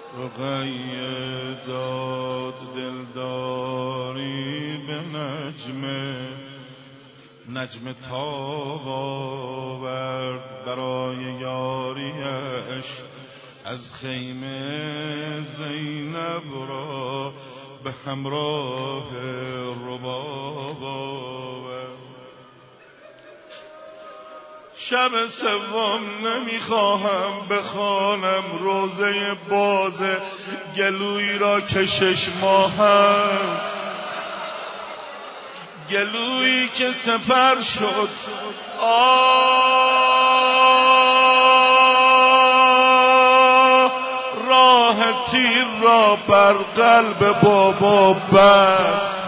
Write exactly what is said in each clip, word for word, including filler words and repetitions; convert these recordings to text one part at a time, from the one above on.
رقیه داد دلداری به نجمه، نجم تاب آورد برای یاریش، از خیمه زینب را به همراه رباب آورد. شب سوم نمیخواهم بخوانم روزه باز گلویی را که شش ماه است، گلویی که سپر شد. آه راه تیر را بر قلب بابا بست.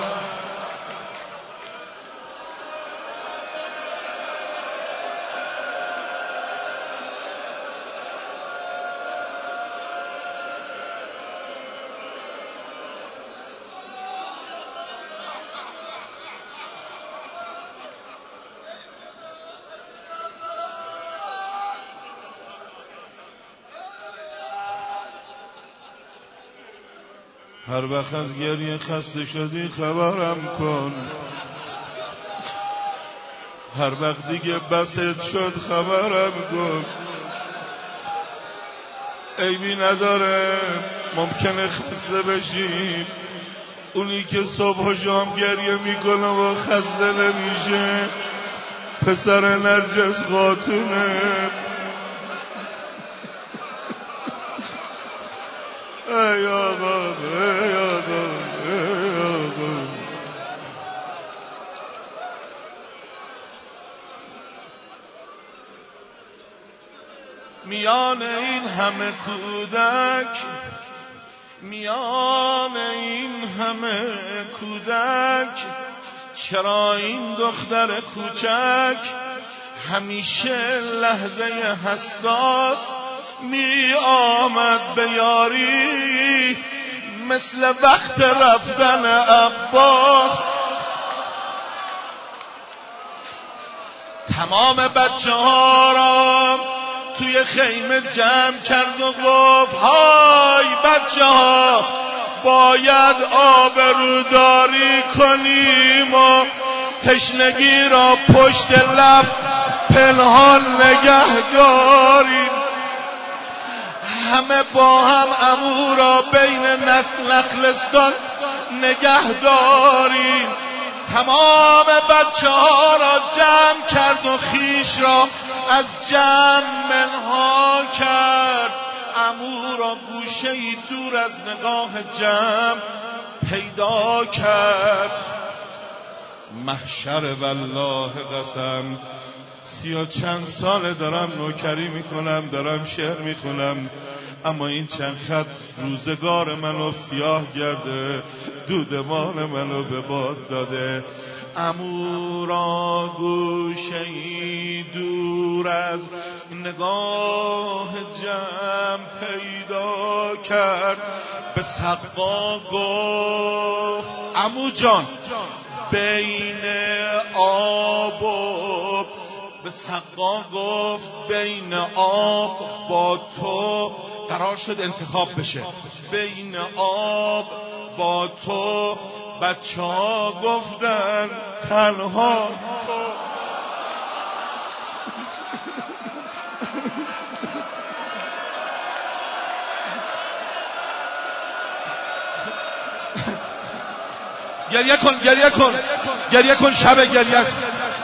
هر وقت از گریه خسته شدی خبرم کن، هر وقت دیگه بست شد خبرم کن. عیبی نداره ممکنه خسته بشی، اونی که صبح و شام گریه میکنه و خسته نمیشه پسر نرجس خاتونه. ای آقا ای آقا ای آقا. میان این همه کودک، میان این همه کودک، چرا این دختر کوچک همیشه لحظه حساس می آمد به یاری، مثل وقت رفتن عباس. تمام بچه ها را توی خیمه جمع کرد و گفت های بچه ها باید آبروداری کنیم و تشنگی را پشت لب پنهان نگه داریم. همه با هم عمو را بین نخلستان نگه داریم. تمام بچه ها را جمع کرد و خیش را از جمع منها کرد. عمو را گوشه‌ای دور از نگاه جمع پیدا کرد. محشر والله قسم، سی و چند سال دارم نوکری میکنم، دارم شعر میخونم، اما این چند خط روزگار منو سیاه کرده، دودمان منو به باد داده. عمو را گوشه‌ای دور از نگاه جمع پیدا کرد. به سقا گفت عمو جان بین آب و به سقا گفت بین آب با تو قرار شد انتخاب بشه، بین آب با تو. بچه ها گفتن تنها تو. گریه کن گریه کن گریه کن، شب گریه است.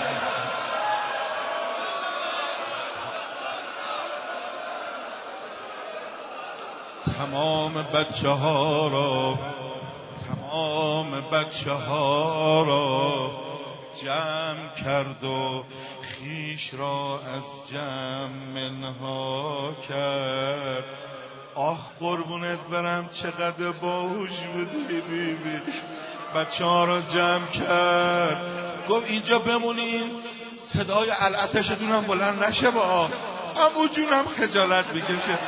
تمام بچه ها را تمام بچه ها را جمع کرد و خیش را از جمع منها کرد. آه قربونت برم چقدر باهوش بودی بیبی. بچه ها را جمع کرد، گفت اینجا بمونین صدای العتشتون هم بلند نشه، با عمو جونم خجالت میکشه.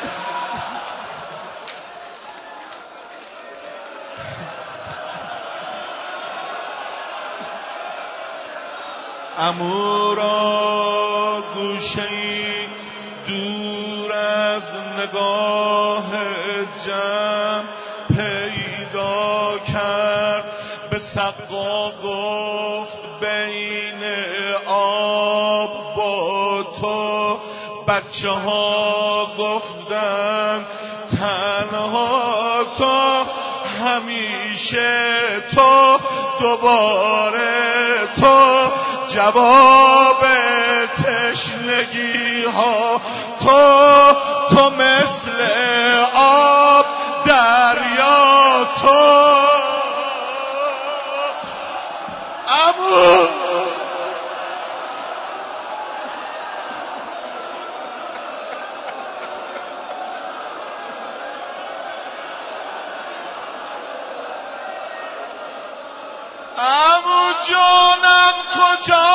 عمو را گوشه‌ای دور از از نگاه جمع پیدا کرد، به سقا گفت بین آب با تو، بچه ها گفتن تنها تو، همیشه تو، دوباره تو، جواب تشنگی ها تو، تو مثل آب دریا تو. عمو عمو جانم کجا؟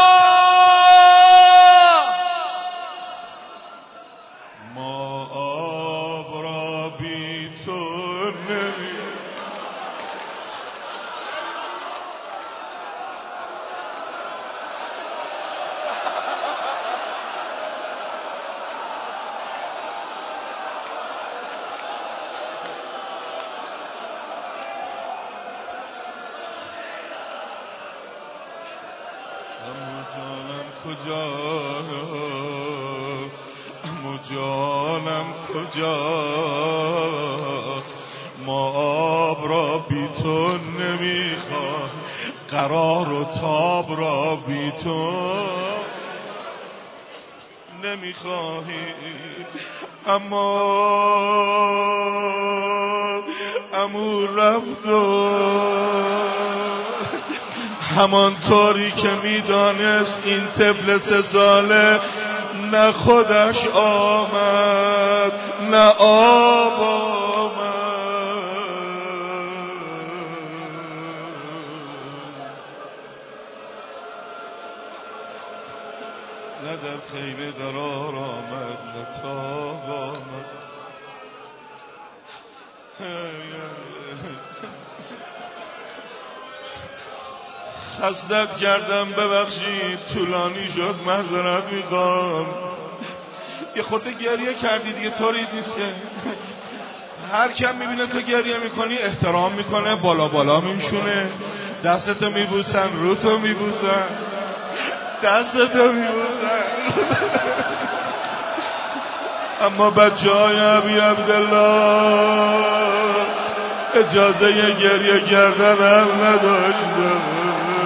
ما آب را بی تو نمی عمو جانم کجا؟ عمو جانم کجا؟ ما آب را بی تو نمیخواه، قرار و تاب را بی تو نمیخواهی. اما عمو رفت و همانطوری که میدانست این طفل سه ساله نه خودش آمد نه آب آمد، نه در خیمه قرار آمد نه تاب آمد. خستت کردم ببخشید، طولانی شد، معذرت میخوام. یه خورده گریه کردی دیگه، طوری نیست که هر کم میبینه تو گریه میکنی احترام میکنه، بالا بالا میشونه، دستتو میبوسن، روتو میبوسن، دستتو میبوسن. اما بچه های ابی عبدالله اجازه یه گریه کردن هم نداشتم.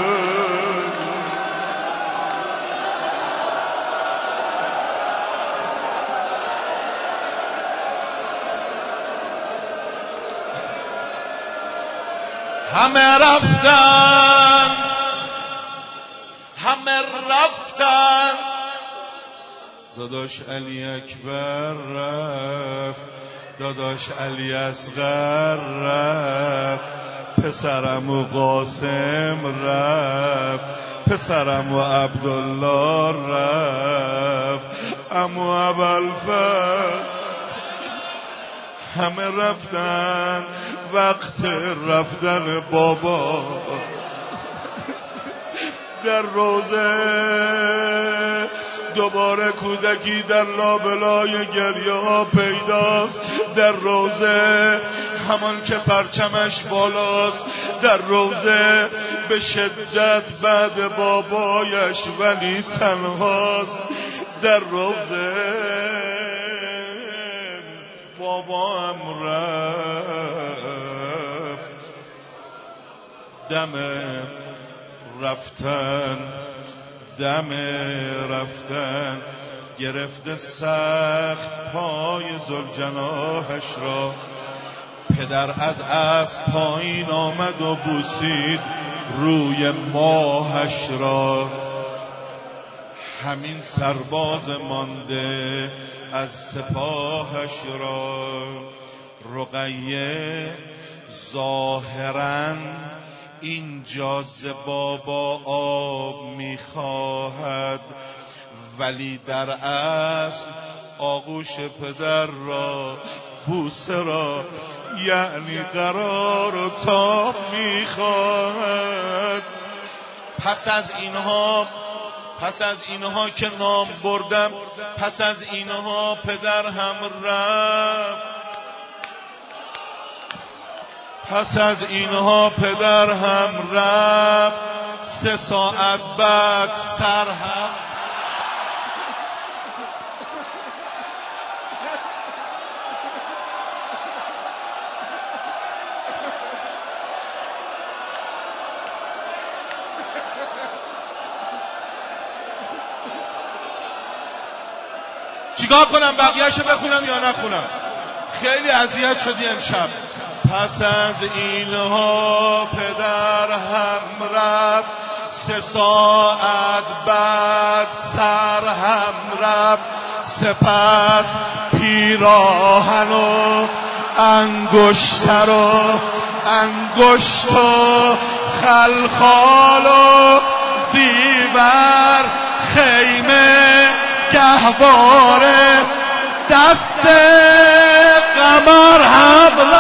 همه رفتن همه رفتن، داداش علی اکبر رفت، داداش علی اصغر رفت، پسرم و قاسم رفت، پسرم و عبدالله رفت، عمو ابوالفضل، همه رفتن. وقت رفتن بابا در روزه دوباره کودکی در لابلای گریه ها پیداست، در روزه همان که پرچمش بالاست، در روزه به شدت بعد بابایش ولی تنهاست، در روزه بابا هم رفت. دم رفتن دم رفتن گرفته سخت پای ذوالجناحش را، پدر از اسب پایین آمد و بوسید روی ماهش را. همین سرباز مانده از سپاهش را. رقیه ظاهراً اینجا ز بابا آب میخواهد، ولی در اصل آغوش پدر را، بوسه را، یعنی قرار و تاب میخواهد. پس از اینها پس از اینها که نام بردم، پس از اینها پدر هم رفت، پس از اینها پدر هم رفت، سه ساعت بعد سر هم. چیکار کنم؟ بقیه‌شو بخونم یا نخونم؟ خیلی اذیت شدی امشب. پس از اینها پدر هم رفت، سه ساعت بعد سر هم رفت، سپس پیراهن و انگشتر و انگشت و خلخال و زیور خیمه گهواره دست قمر هم